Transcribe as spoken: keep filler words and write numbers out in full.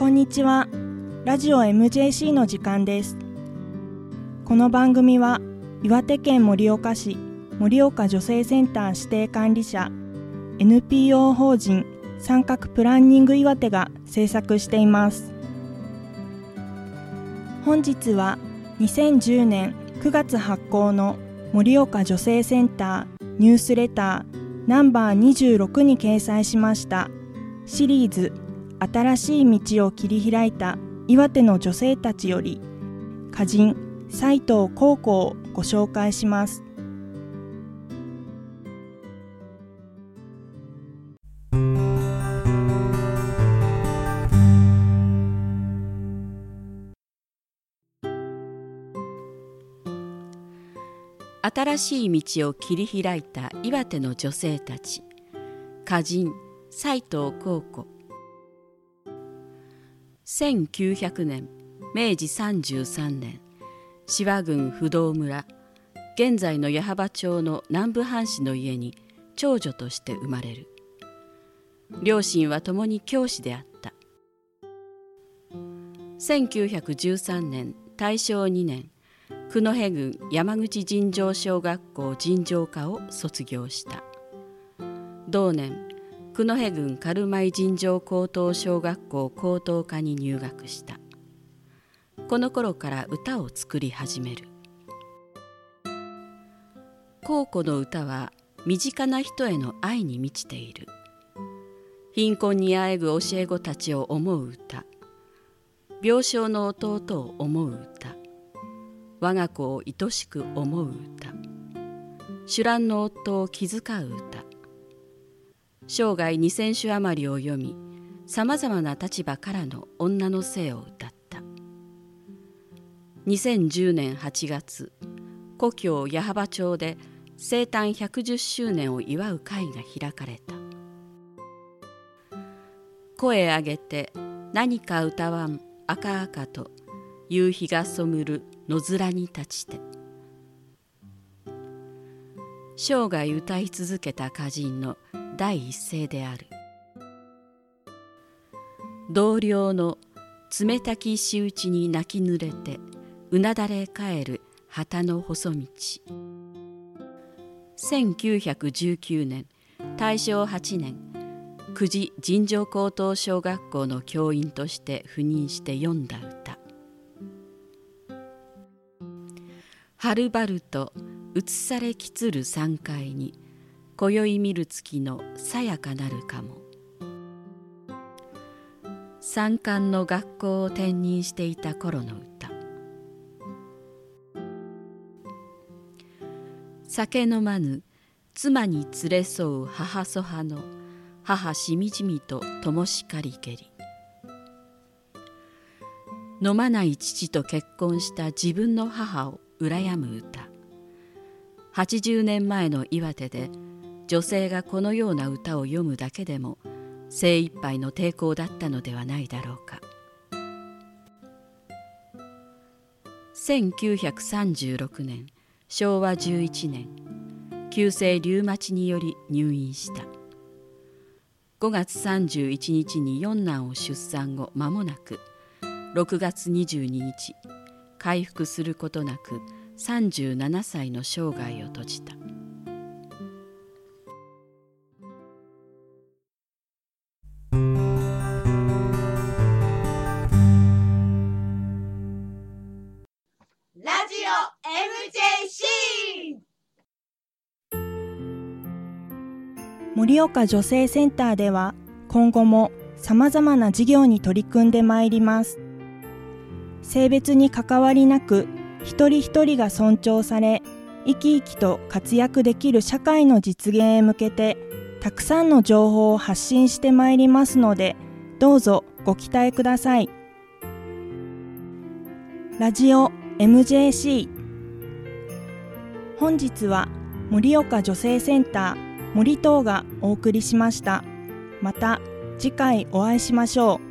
こんにちは。ラジオ エムジェーシー の時間です。この番組は岩手県盛岡市盛岡女性センター指定管理者 エヌピーオー 法人三角プランニング岩手が制作しています。本日はにせんじゅうねんくがつ発行の盛岡女性センターニュースレターナンバーにじゅうろくに掲載しましたシリーズ新しい道を切り開いた岩手の女性たちより歌人斉藤幸子をご紹介します。 新しい道を切り開いた岩手の女性たち、歌人斉藤幸子。せんきゅうひゃくねん、めいじさんじゅうさんねん、志波郡不動村、現在の矢巾町の南部藩士の家に長女として生まれる。両親は共に教師であった。せんきゅうひゃくじゅうさんねん、たいしょうにねん、九戸郡山口尋常小学校尋常科を卒業した。同年、九戸郡軽米尋常高等小学校高等科に入学した。この頃から歌を作り始める。幸子の歌は身近な人への愛に満ちている。貧困にあえぐ教え子たちを思う歌、病床の弟を思う歌、我が子を愛しく思う歌、酒乱の夫を気遣う歌、生涯にせんしゅ余りを読み、さまざまな立場からの女の性を歌った。にせんじゅうねんはちがつ、故郷矢巾町で生誕ひゃくじゅっしゅうねんを祝う会が開かれた。声上げて何か歌わん赤々と夕日が染る野面に立ちて。生涯歌い続けた歌人の第一声である。同僚の冷たき仕打ちに泣き濡れてうなだれ帰る旗の細道。せんきゅうひゃくじゅうきゅうねん、たいしょうはちねん、久慈尋常高等小学校の教員として赴任して詠んだ歌。はるばると移されきつる山階に今宵見る月のさやかなるかも。山間の学校を転任していた頃の歌。酒飲まぬ妻に連れ添う母そはの母しみじみとともしかりけり。飲まない父と結婚した自分の母を羨む歌。はちじゅうねんまえの岩手で女性がこのような歌を詠むだけでも精一杯の抵抗だったのではないだろうか。せんきゅうひゃくさんじゅうろくねん、しょうわじゅういちねん、急性リウマチにより入院した。ごがつさんじゅういちにちに四男を出産後間もなく、ろくがつにじゅうににち、回復することなくさんじゅうななさいの生涯を閉じた。 ラジオ エムジェーシー。盛岡女性センターでは今後もさまざまな事業に取り組んでまいります。性別に関わりなく一人一人が尊重され生き生きと活躍できる社会の実現へ向けてたくさんの情報を発信してまいりますので、どうぞご期待ください。ラジオ エムジェーシー。 本日は盛岡女性センター森藤がお送りしました。また次回お会いしましょう。